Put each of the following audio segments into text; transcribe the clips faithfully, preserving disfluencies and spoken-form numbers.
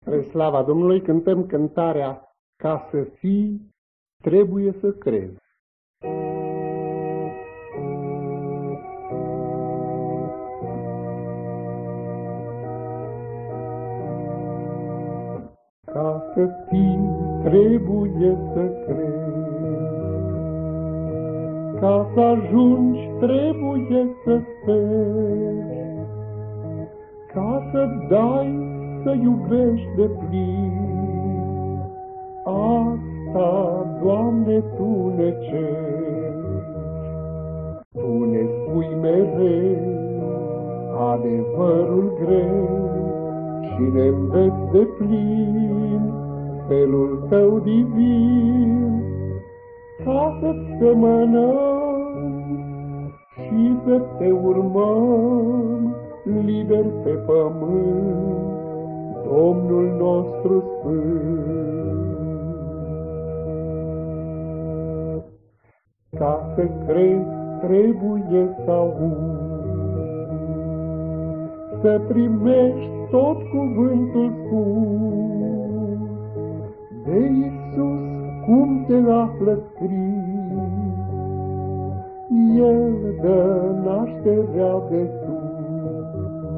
Spre slava Domnului cântăm cântarea Ca să fii, trebuie să crezi. Ca să fii, trebuie să crezi. Ca să ajungi, trebuie să speri. Ca să dai, să iubești de plin. Asta, Doamne, Tu ne ceri. Tu ne spui mereu adevărul greu și ne înveți de plin felul Tău divin. Ca să-ți semănăm și să Te urmăm liberi pe pământ, Domnul nostru sfânt. Ca să crezi, trebuie să auzi, să primești tot cuvântul spus de Iisus, cum te află scris. El dă nașterea de sus.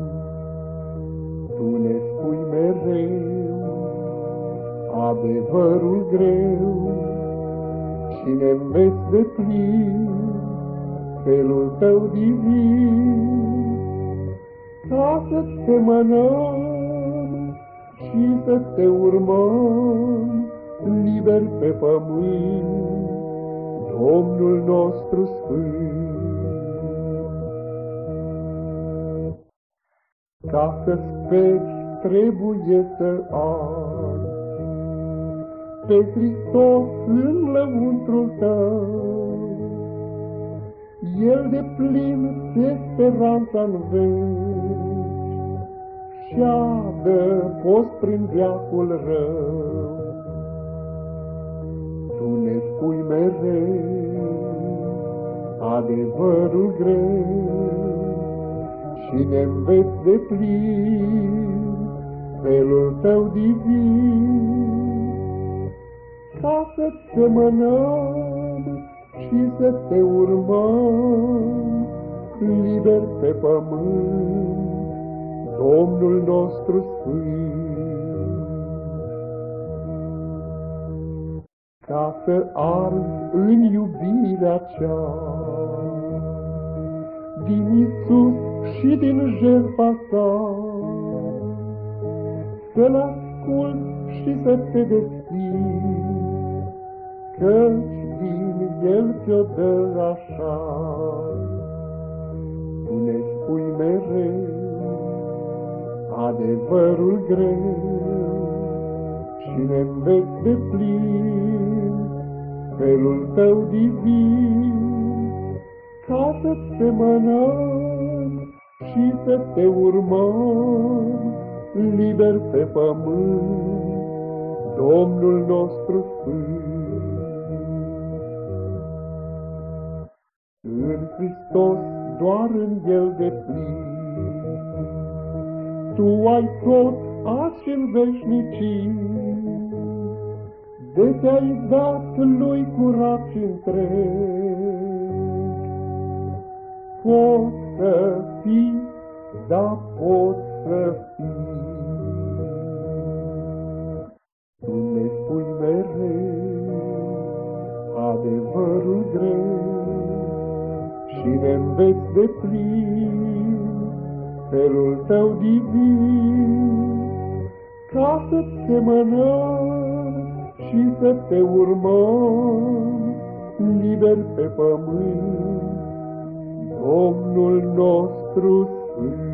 Tu ne spui mereu adevărul greu și ne înveți de plin felul Tău divin. Ca să-ți semănăm și să Te urmăm liberi pe pământ, Domnul nostru sfânt. Ca să speri, trebuie să ai pe Hristos în lăuntrul tău. El de plin de speranța-n veci și-adă post prin veacul rău. Tu ne spui mereu adevărul greu și ne înveți de plin felul Tău divin. Ca să-ți semănăm și să Te urmăm liberi pe pământ, Domnul nostru sfânt. Ca să arzi în iubirea cea din Iisus și din jertfa Sa, să-L asculți și să te deschizi, căci din El ți-o dă așa. Tu ne spui mereu adevărul greu și ne înveți de plin felul Tău divin. Ca să-ți semănăm și să Te urmăm liberi pe pământ, Domnul nostru sfânt. În Hristos, doar în El de plin, Tu ai tot azi și în veșnicii, de Te-ai dat Lui curat și întreg. Poți să fii, da poți să fii. Tu ne spui mereu adevărul greu și ne înveți de plin felul Tău divin. Ca să-ți semănăm și să Te urmăm liberi pe pământ, Domnul nostru sfânt.